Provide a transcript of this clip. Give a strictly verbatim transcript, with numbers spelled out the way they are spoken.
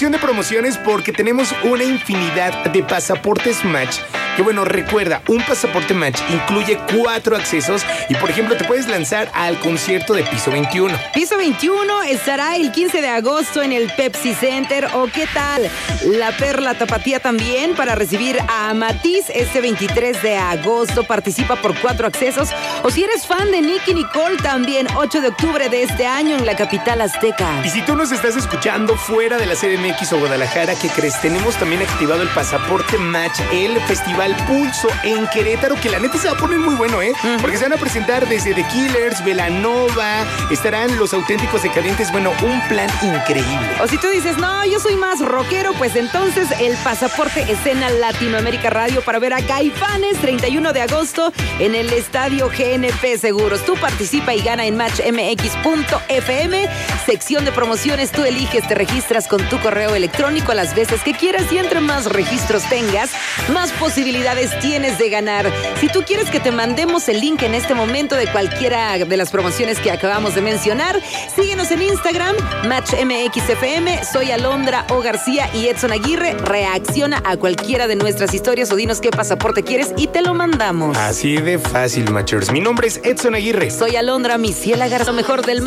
de promociones porque tenemos una infinidad de pasaportes Match. Que bueno, recuerda, un pasaporte Match incluye cuatro accesos y, por ejemplo, te puedes lanzar al concierto de Piso veintiuno. Piso veintiuno estará el quince de agosto en el Pepsi Center. ¿O qué tal? La Perla Tapatía también para recibir a Matiz este veintitrés de agosto. Participa por cuatro accesos. O si eres fan de Nicky Nicole, también ocho de octubre de este año en la capital azteca. Y si tú nos estás escuchando fuera de la C D M X o Guadalajara, ¿qué crees? Tenemos también activado el pasaporte Match, el Festival Pulso en Querétaro, que la neta se va a poner muy bueno, ¿eh? Uh-huh. Porque se van a presentar desde The Killers, Belanova, estarán Los Auténticos Decadentes, bueno, un plan increíble. O si tú dices, no, yo soy más rockero, pues entonces el pasaporte Escena Latinoamérica Radio para ver a Caifanes, treinta y uno de agosto en el Estadio G N P Seguros. Tú participa y gana en match m x punto f m, sección de promociones, tú eliges, te registras con tu correo electrónico las veces que quieras y entre más registros tengas, más posibilidades tienes de ganar. Si tú quieres que te mandemos el link en este momento de cualquiera de las promociones que acabamos de mencionar, síguenos en Instagram, Match M X F M. Soy Alondra O. García y Edson Aguirre. Reacciona a cualquiera de nuestras historias o dinos qué pasaporte quieres y te lo mandamos. Así de fácil, Matchers. Mi nombre es Edson Aguirre. Soy Alondra, mi ciela Garza, mejor del